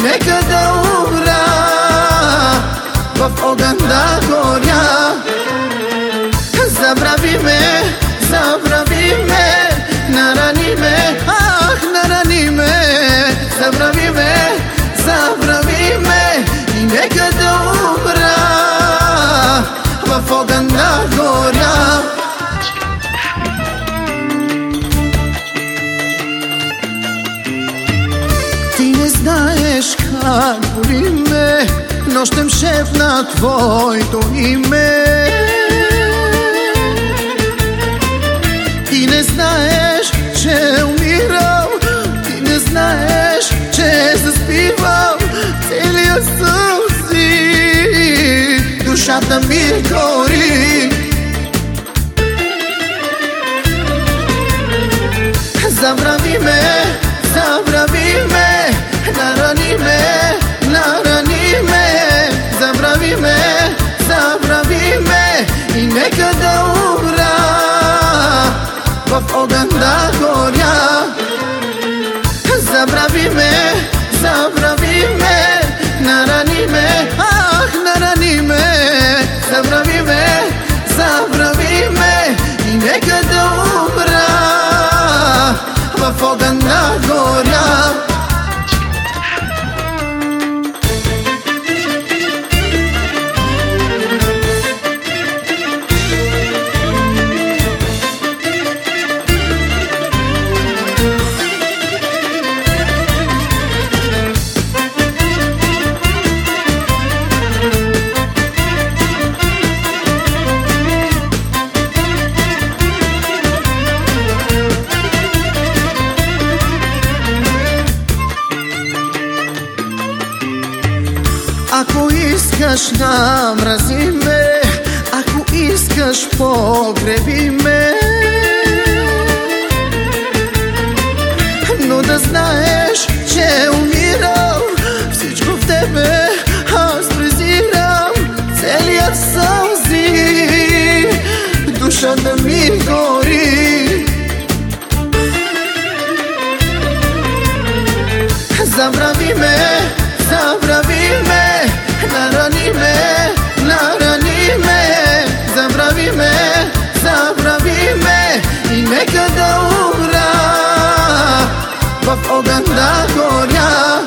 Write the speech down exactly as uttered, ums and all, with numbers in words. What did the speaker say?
нека да умра в огън да горя. Забрави ме, забрави ме, нарани ме, ах, нарани ме. Забрави ме, забрави ме и нека да умра в огън да горя. Ти не знаеш как боли ме нощем шепна твоето име. Ти не знаеш, че умирам, ти не знаеш, че заспивам целия сълзи, душата ми гори. Забрави ме, забрави ме, нарани ме, нарани ме. Забрави ме, забрави ме и нека да умра в огън да горя. Забрави ме, забрави ме, нарани ме, ах, нарани ме. Забрави ме, забрави ме и нека да умра в огън да горя. Ако искаш, намрази ме, ако искаш, погреби ме, но да знаеш, че умирам. Всичко в тебе аз презирам, целият сълзи, душата ми гори. Забрави ме, забрави ме, нарани ме, нарани ме. Забрави ме, забрави ме и нека да умра в огън да горя.